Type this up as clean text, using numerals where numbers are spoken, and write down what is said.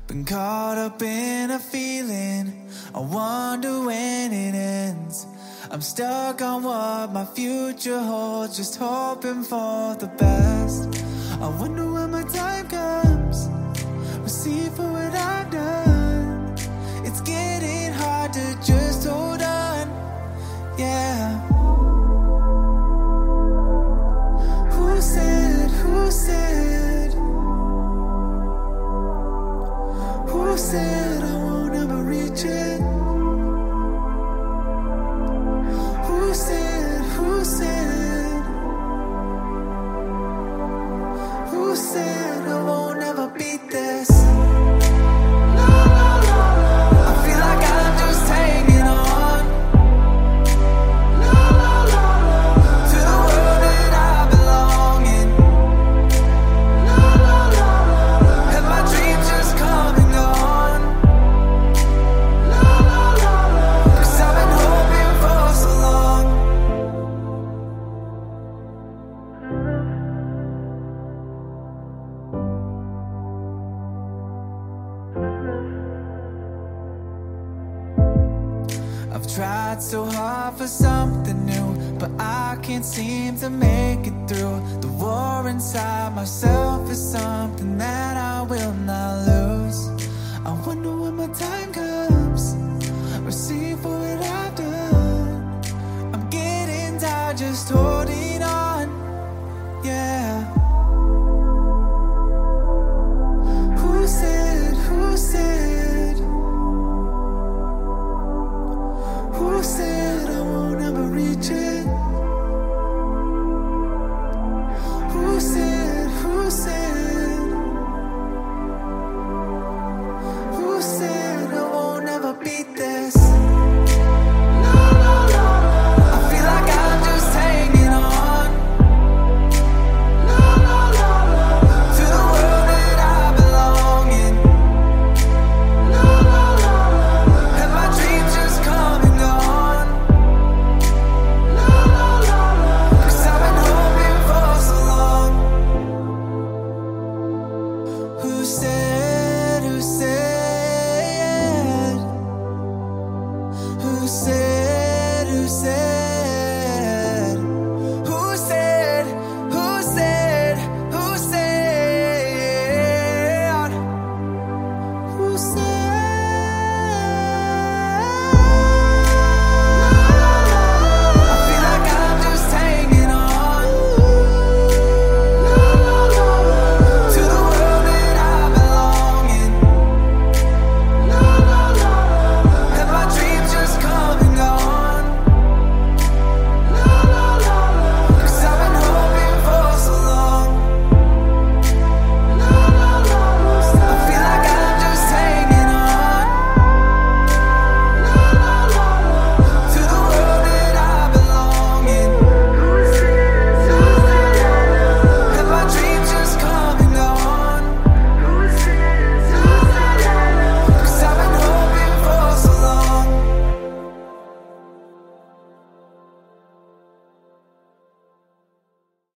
Been caught up in a feeling, I wonder when it ends. I'm stuck on what my future holds, just hoping for the best. I wonder when my time comes, receive for what I've done. It's getting hard to just hold on, yeah. Who said, who said, who said I won't ever reach it? Who said, who said, who said I won't ever beat this? I feel like I'm just hanging on to the world that I belong in, and my dreams just come and gone, 'cause I've been hoping for so long. I've tried so hard for something new, but I can't seem to make it through. The war inside myself is something that I will not lose. I wonder when my time comes, receive for what I've done. I'm getting tired just holding on, yeah. Who said, who said, who said I won't ever reach it? Who said, who said, who said I won't ever beat this? I feel like I'm just hanging on to the world that I belong in, and my dreams just come and gone, 'cause I've been hoping for so long. Who said